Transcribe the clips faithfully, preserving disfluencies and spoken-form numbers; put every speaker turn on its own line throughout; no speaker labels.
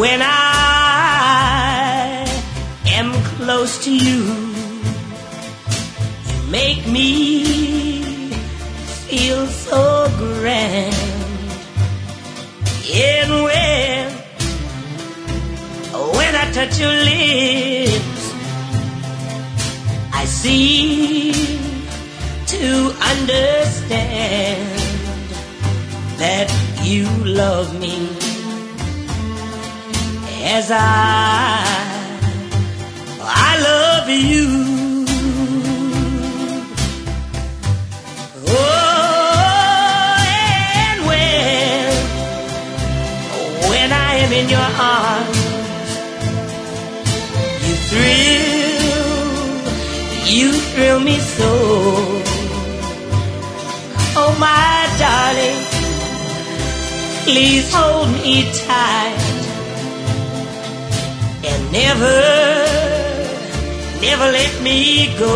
when I am close to you. You make me feel so grand. And when, when I touch your lips, I seem to understand that you love me as I, I love you. Oh, and when, when I am in your arms, you thrill, you thrill me so. Oh, my darling, please hold me tight and never, never let me go.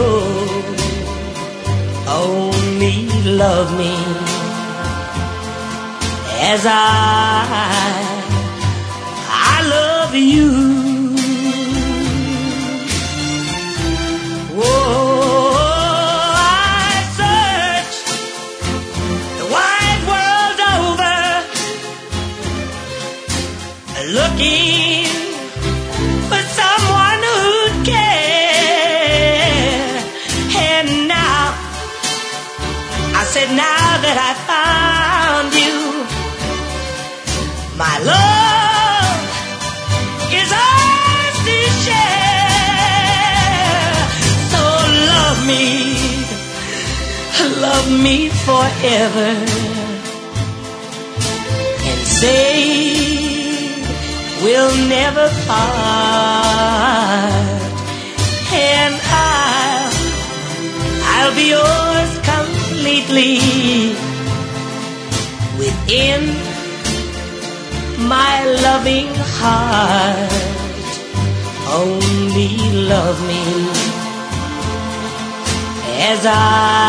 Only love me as I, I love you. Whoa, I search the wide world over, looking for someone who'd care. And now, I said, now that I found you, my love is ours to share. So love me, love me forever, and say we'll never part. And I'll, I'll be yours completely within my loving heart. Only love me as I,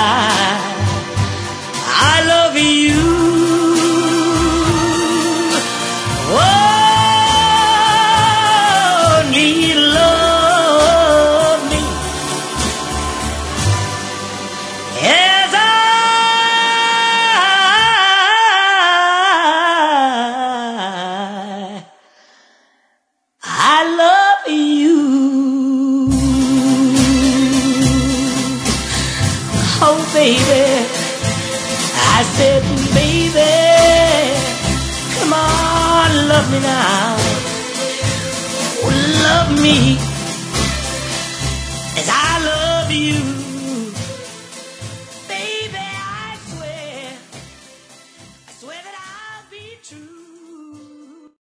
I love you. Only love me as I, I love you. Oh, baby, I said, baby, come on, love me now. Oh, love me as I love you.